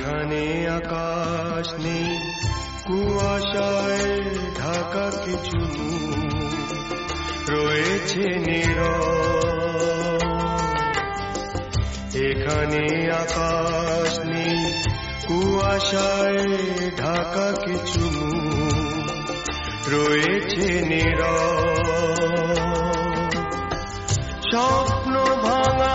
এখানে আকাশ নেই, কুয়াশায় ঢাকা কিছু রয়েছে নীরব। এখানে আকাশ নেই, কুয়াশায় ঢাকা কিছু রয়েছে নীরব। স্বপ্ন ভাঙা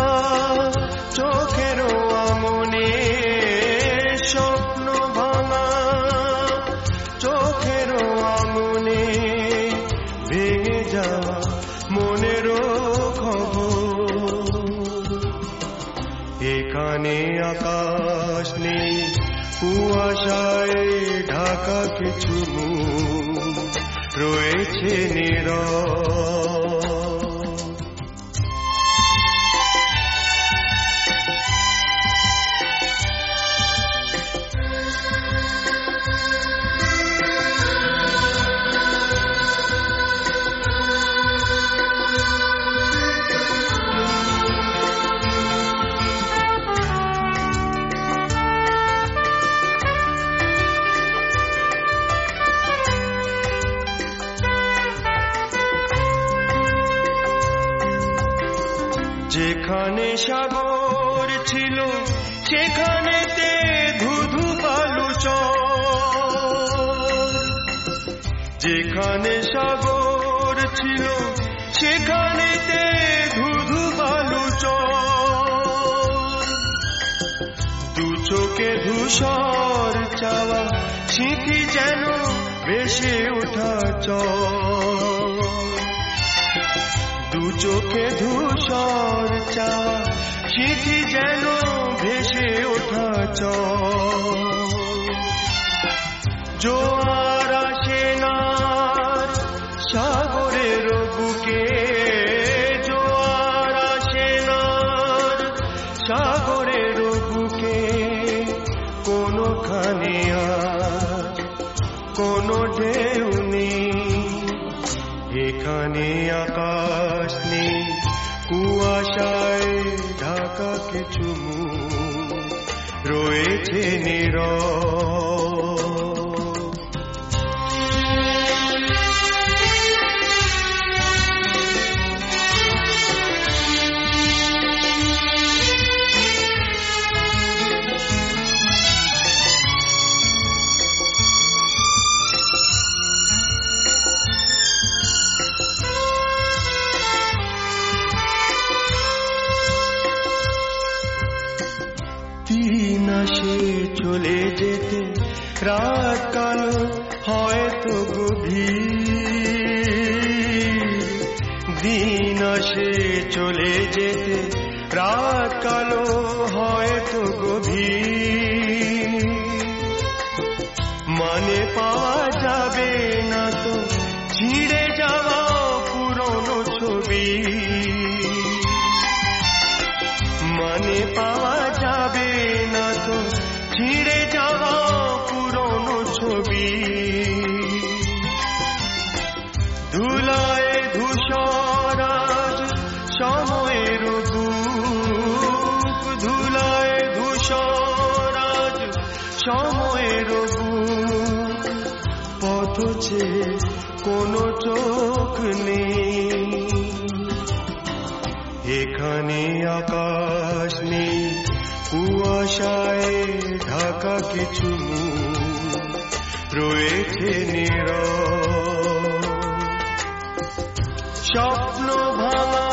চোখের আঙুনে, স্বপ্ন ভাঙা চোখের আঙুনে ভেঙে যাওয়া মনেরও খবর। এখানে আকাশ নেই, কুয়াশায় ঢাকা কিছু রয়েছে নীরব। যেখানে সাগর ছিল সেখানেতে ধুধু বালু চর। যেখানে সাগর ছিল সেখানেতে ধুধু বালু চর। দু চোখে ধূসর চাওয়া স্মৃতি যেন ভেসে ওঠা চর। দু চোখে ধূসর চাওয়া স্মৃতি যেন ভেসে ওঠা চর। জোয়ার আসে না সাগরের বুকে, জোয়ার আসে না সাগরের বুকে, কোনোখানে আর কোনো ঢেউ নেই। এখানে আকাশ নেই, কুয়াশায় ঢাকা কিছু রয়েছে নীরব। দিন আসে চলে যেতে, রাত কালো হয়তো গভীর। দিন আসে চলে যেতে, রাত কালো হয়তো গভীর। মানে পাওয়া যাবে না তো ছিঁড়ে যাওয়া পুরনো ছবি। মানে পাওয়া যাবে না তো ছিঁড়ে যাওয়া পুরনো ছবি। ধুলায় ধূসর আজ সময়ের বুক, ধুলায় ধূসর আজ সময়ের বুক। পথ চেয়ে কোনো চোখ নেই। এখানে আকাশ নেই, কুয়াশায় ঢাকা কিছু রয়েছে নীরব। স্বপ্ন ভাঙা